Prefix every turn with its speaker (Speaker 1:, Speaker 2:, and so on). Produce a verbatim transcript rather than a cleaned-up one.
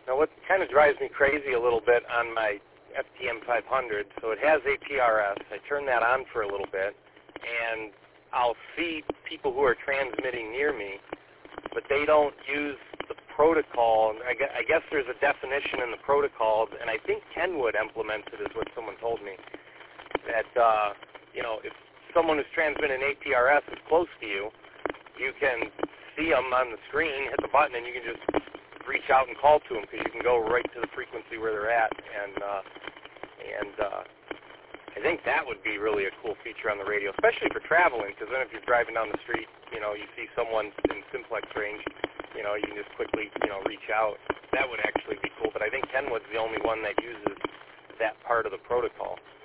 Speaker 1: Now, what kind of drives me crazy a little bit on my F T M five hundred, so it has A P R S. I turn that on for a little bit, and I'll see people who are transmitting near me, but they don't use the protocol. I guess, I guess there's a definition in the protocol, and I think Kenwood implements it, is what someone told me, that, uh, you know, if someone who's transmitting A P R S is close to you, you can see them on the screen, hit the button, and you can just reach out and call to them because you can go right to the frequency where they're at. And uh, and uh, I think that would be really a cool feature on the radio, especially for traveling, because then if you're driving down the street, you know, you see someone in simplex range, you know, you can just quickly, you know, reach out. That would actually be cool, but I think Kenwood's the only one that uses that part of the protocol.